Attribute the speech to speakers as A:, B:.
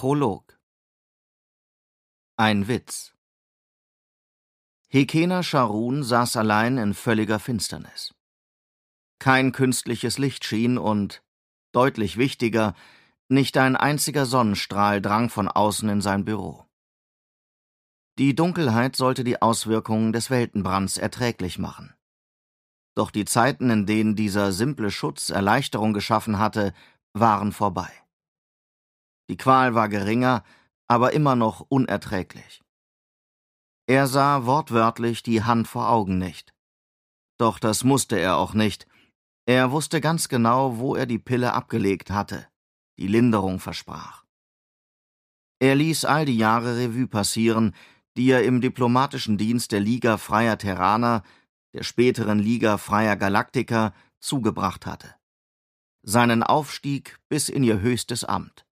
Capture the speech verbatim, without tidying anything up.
A: Prolog. Ein Witz. Hekena Scharun saß allein in völliger Finsternis. Kein künstliches Licht schien und, deutlich wichtiger, nicht ein einziger Sonnenstrahl drang von außen in sein Büro. Die Dunkelheit sollte die Auswirkungen des Weltenbrands erträglich machen. Doch die Zeiten, in denen dieser simple Schutz Erleichterung geschaffen hatte, waren vorbei. Die Qual war geringer, aber immer noch unerträglich. Er sah wortwörtlich die Hand vor Augen nicht. Doch das musste er auch nicht. Er wusste ganz genau, wo er die Pille abgelegt hatte, die Linderung versprach. Er ließ all die Jahre Revue passieren, die er im diplomatischen Dienst der Liga Freier Terraner, der späteren Liga Freier Galaktiker, zugebracht hatte. Seinen Aufstieg bis in ihr höchstes Amt.